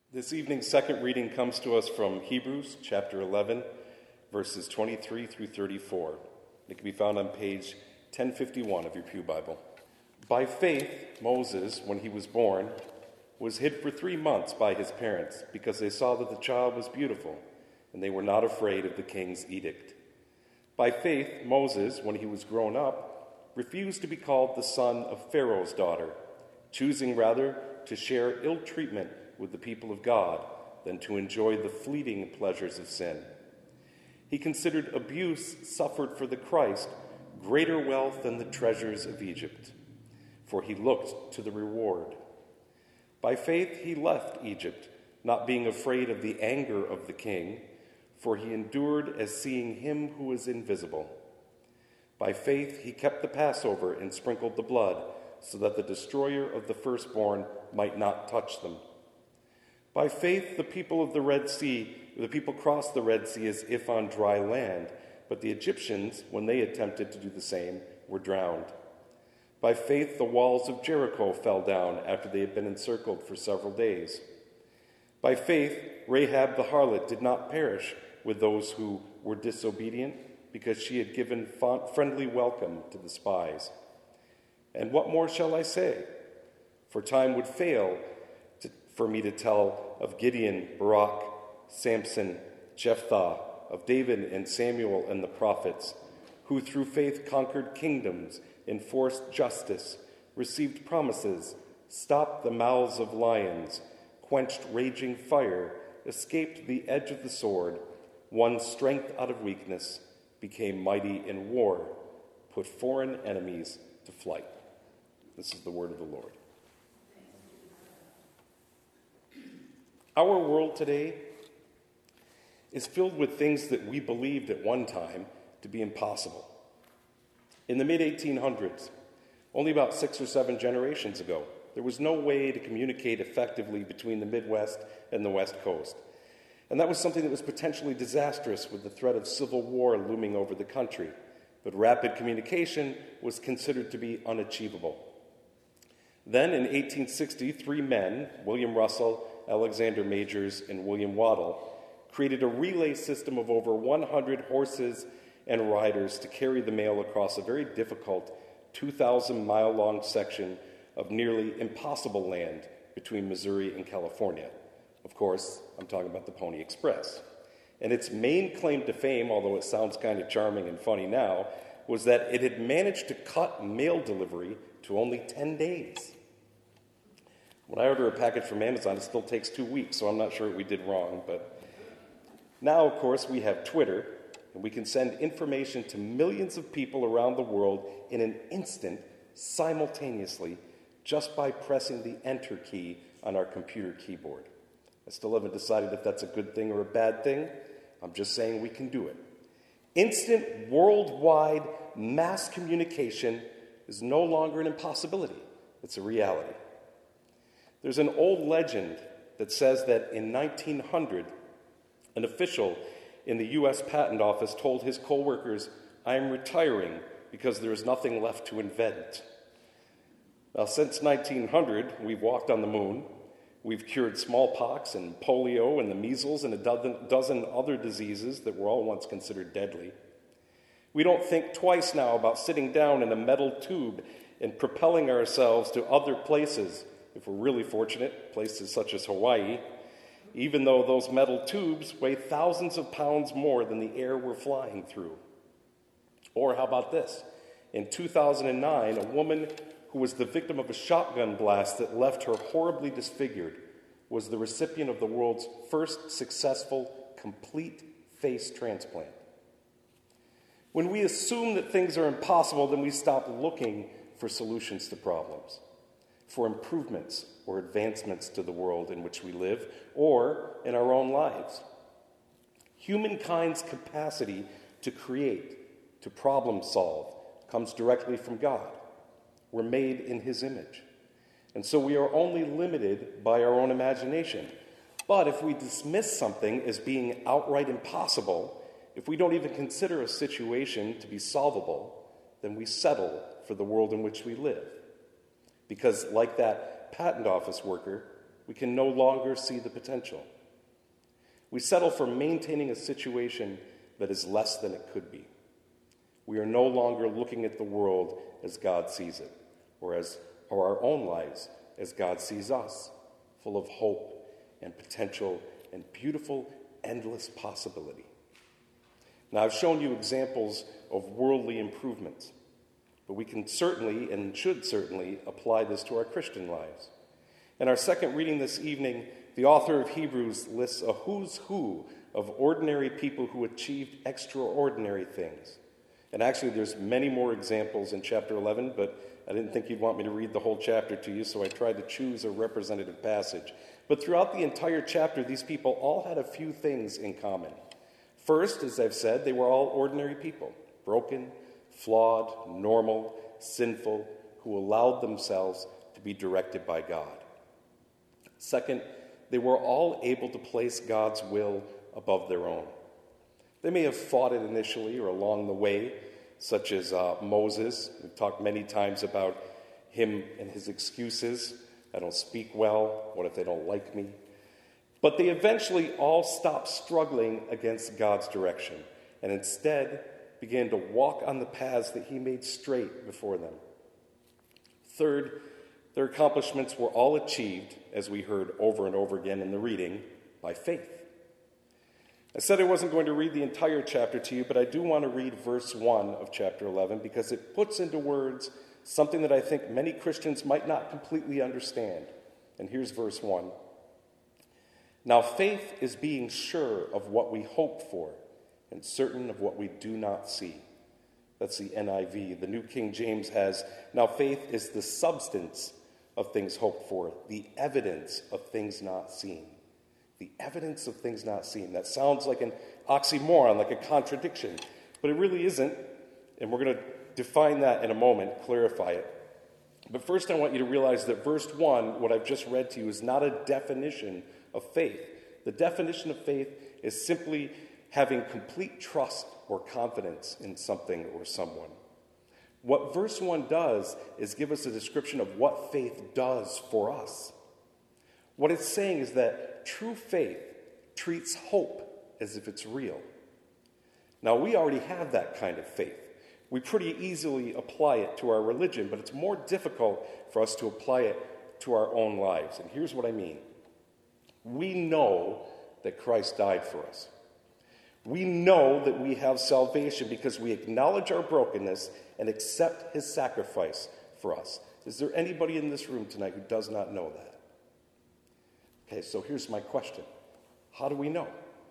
This evening's second reading comes to us from Hebrews chapter 11, verses 23 through 34. It can be found on page 1051 of your Pew Bible. By faith, Moses, when he was born, was hid for 3 months by his parents because they saw that the child was beautiful, and they were not afraid of the king's edict. By faith, Moses, when he was grown up, refused to be called the son of Pharaoh's daughter, choosing rather to share ill treatment with the people of God than to enjoy the fleeting pleasures of sin. He considered abuse suffered for the Christ greater wealth than the treasures of Egypt, for he looked to the reward. By faith he left Egypt, not being afraid of the anger of the king, for he endured as seeing him who is invisible. By faith he kept the Passover and sprinkled the blood, so that the destroyer of the firstborn might not touch them. By faith, the people crossed the Red Sea as if on dry land, but the Egyptians, when they attempted to do the same, were drowned. By faith, the walls of Jericho fell down after they had been encircled for several days. By faith, Rahab the harlot did not perish with those who were disobedient, because she had given friendly welcome to the spies. And what more shall I say? For time would fail for me to tell of Gideon, Barak, Samson, Jephthah, of David and Samuel and the prophets, who through faith conquered kingdoms, enforced justice, received promises, stopped the mouths of lions, quenched raging fire, escaped the edge of the sword, won strength out of weakness, became mighty in war, put foreign enemies to flight. This is the word of the Lord. Our world today is filled with things that we believed at one time to be impossible. In the mid-1800s, only about 6 or 7 generations ago, there was no way to communicate effectively between the Midwest and the West Coast. And that was something that was potentially disastrous with the threat of civil war looming over the country. But rapid communication was considered to be unachievable. Then in 1860, 3 men, William Russell, Alexander Majors, and William Waddell, created a relay system of over 100 horses and riders to carry the mail across a very difficult 2,000-mile-long section of nearly impossible land between Missouri and California. Of course, I'm talking about the Pony Express. And its main claim to fame, although it sounds kind of charming and funny now, was that it had managed to cut mail delivery to only 10 days. When I order a package from Amazon, it still takes 2 weeks, so I'm not sure what we did wrong. But now, of course, we have Twitter, and we can send information to millions of people around the world in an instant, simultaneously, just by pressing the Enter key on our computer keyboard. I still haven't decided if that's a good thing or a bad thing. I'm just saying we can do it. Instant, worldwide mass communication is no longer an impossibility. It's a reality. There's an old legend that says that in 1900, an official in the U.S. Patent Office told his co-workers, "I am retiring because there is nothing left to invent." Now, since 1900, we've walked on the moon, we've cured smallpox and polio and the measles and a dozen other diseases that were all once considered deadly. We don't think twice now about sitting down in a metal tube and propelling ourselves to other places, if we're really fortunate, places such as Hawaii, even though those metal tubes weigh thousands of pounds more than the air we're flying through. Or how about this? In 2009, a woman who was the victim of a shotgun blast that left her horribly disfigured was the recipient of the world's first successful complete face transplant. When we assume that things are impossible, then we stop looking for solutions to problems, for improvements or advancements to the world in which we live, or in our own lives. Humankind's capacity to create, to problem solve, comes directly from God. We're made in His image. And so we are only limited by our own imagination. But if we dismiss something as being outright impossible, if we don't even consider a situation to be solvable, then we settle for the world in which we live. Because like that patent office worker, we can no longer see the potential. We settle for maintaining a situation that is less than it could be. We are no longer looking at the world as God sees it, or our own lives as God sees us, full of hope and potential and beautiful, endless possibility. Now, I've shown you examples of worldly improvements, but we can certainly and should certainly apply this to our Christian lives. In our second reading this evening, the author of Hebrews lists a who's who of ordinary people who achieved extraordinary things. And actually, there's many more examples in chapter 11, but I didn't think you'd want me to read the whole chapter to you, so I tried to choose a representative passage. But throughout the entire chapter, these people all had a few things in common. First, as I've said, they were all ordinary people, broken, flawed, normal, sinful, who allowed themselves to be directed by God. Second, they were all able to place God's will above their own. They may have fought it initially or along the way, such as Moses. We've talked many times about him and his excuses. I don't speak well. What if they don't like me? But they eventually all stopped struggling against God's direction and instead began to walk on the paths that he made straight before them. Third, their accomplishments were all achieved, as we heard over and over again in the reading, by faith. I said I wasn't going to read the entire chapter to you, but I do want to read verse 1 of chapter 11 because it puts into words something that I think many Christians might not completely understand. And here's verse 1. Now faith is being sure of what we hope for and certain of what we do not see. That's the NIV. The New King James has, now faith is the substance of things hoped for, the evidence of things not seen. The evidence of things not seen. That sounds like an oxymoron, like a contradiction, but it really isn't, and we're going to define that in a moment, clarify it. But first I want you to realize that verse 1, what I've just read to you, is not a definition of faith. The definition of faith is simply having complete trust or confidence in something or someone. What verse 1 does is give us a description of what faith does for us. What it's saying is that true faith treats hope as if it's real. Now, we already have that kind of faith. We pretty easily apply it to our religion, but it's more difficult for us to apply it to our own lives. And here's what I mean. We know that Christ died for us. We know that we have salvation because we acknowledge our brokenness and accept his sacrifice for us. Is there anybody in this room tonight who does not know that? Okay, so here's my question. How do we know?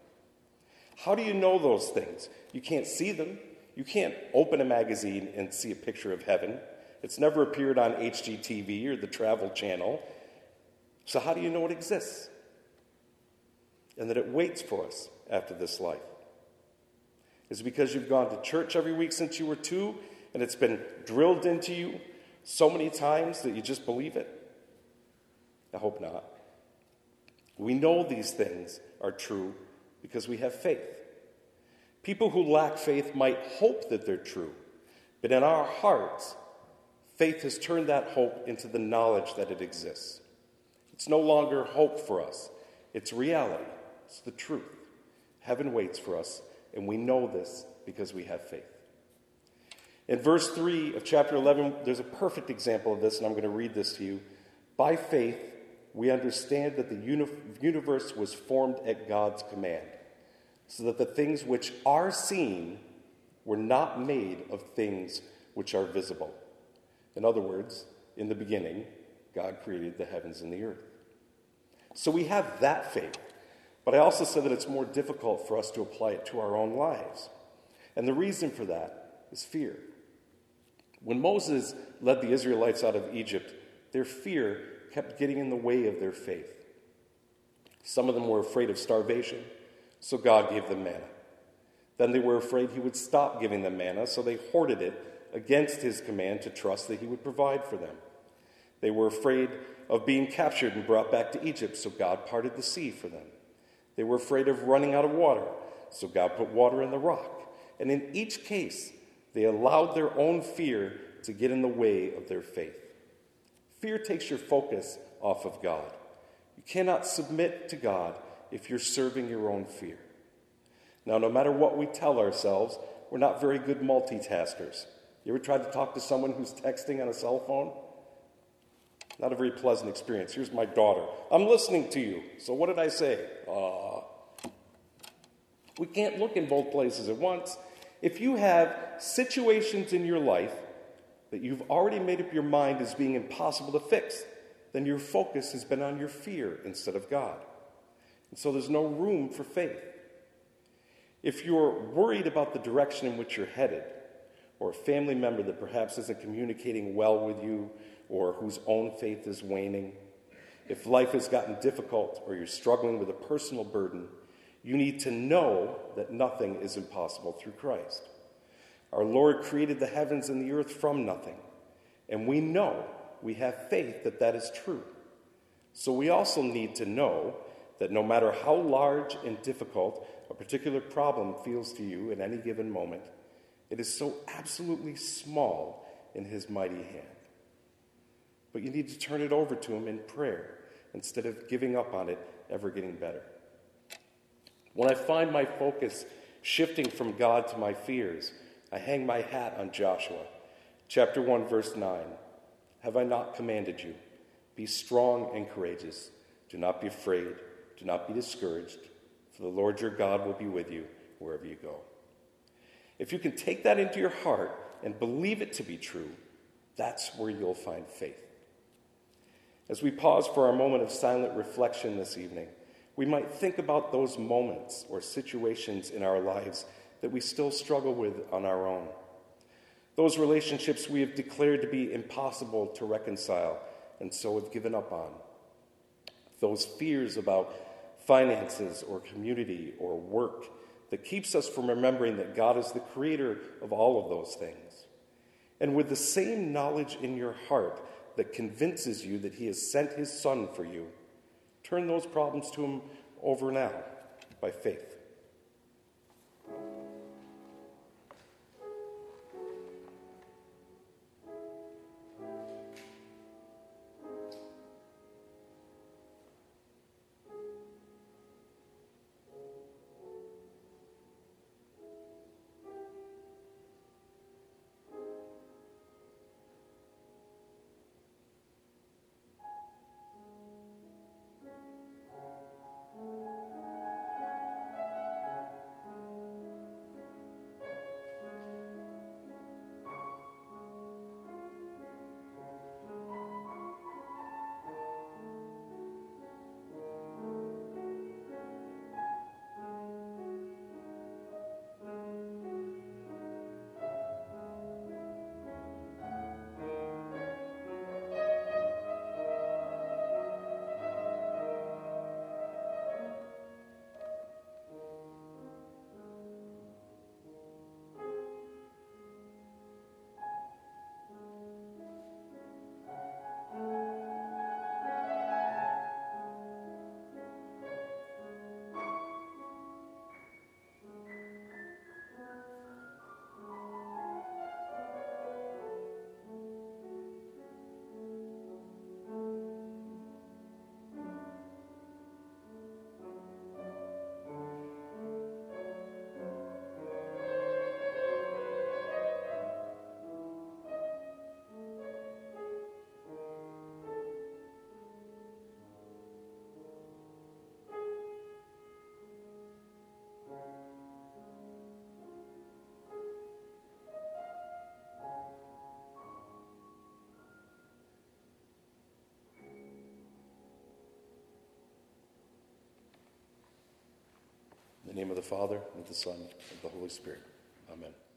How do you know those things? You can't see them. You can't open a magazine and see a picture of heaven. It's never appeared on HGTV or the Travel Channel. So how do you know it exists? And that it waits for us after this life? Is it because you've gone to church every week since you were 2 and it's been drilled into you so many times that you just believe it? I hope not. We know these things are true because we have faith. People who lack faith might hope that they're true, but in our hearts, faith has turned that hope into the knowledge that it exists. It's no longer hope for us. It's reality. It's the truth. Heaven waits for us, and we know this because we have faith. In verse 3 of chapter 11, there's a perfect example of this, and I'm going to read this to you. By faith, we understand that the universe was formed at God's command, so that the things which are seen were not made of things which are visible. In other words, in the beginning, God created the heavens and the earth. So we have that faith. But I also said that it's more difficult for us to apply it to our own lives. And the reason for that is fear. When Moses led the Israelites out of Egypt, their fear kept getting in the way of their faith. Some of them were afraid of starvation, so God gave them manna. Then they were afraid he would stop giving them manna, so they hoarded it against his command to trust that he would provide for them. They were afraid of being captured and brought back to Egypt, so God parted the sea for them. They were afraid of running out of water, so God put water in the rock. And in each case, they allowed their own fear to get in the way of their faith. Fear takes your focus off of God. You cannot submit to God if you're serving your own fear. Now, no matter what we tell ourselves, we're not very good multitaskers. You ever tried to talk to someone who's texting on a cell phone? Not a very pleasant experience. Here's my daughter. I'm listening to you. So what did I say? We can't look in both places at once. If you have situations in your life that you've already made up your mind as being impossible to fix, then your focus has been on your fear instead of God. And so there's no room for faith. If you're worried about the direction in which you're headed, or a family member that perhaps isn't communicating well with you, or whose own faith is waning, if life has gotten difficult or you're struggling with a personal burden, you need to know that nothing is impossible through Christ. Our Lord created the heavens and the earth from nothing, and we know, we have faith that that is true. So we also need to know that no matter how large and difficult a particular problem feels to you at any given moment, it is so absolutely small in his mighty hand. But you need to turn it over to him in prayer instead of giving up on it ever getting better. When I find my focus shifting from God to my fears, I hang my hat on Joshua, chapter 1, verse 9. Have I not commanded you? Be strong and courageous. Do not be afraid. Do not be discouraged, for the Lord your God will be with you wherever you go. If you can take that into your heart and believe it to be true, that's where you'll find faith. As we pause for our moment of silent reflection this evening, we might think about those moments or situations in our lives that we still struggle with on our own. Those relationships we have declared to be impossible to reconcile and so have given up on. Those fears about finances or community or work that keeps us from remembering that God is the creator of all of those things. And with the same knowledge in your heart that convinces you that he has sent his Son for you, turn those problems to him over now by faith. In the name of the Father, and of the Son, and of the Holy Spirit. Amen.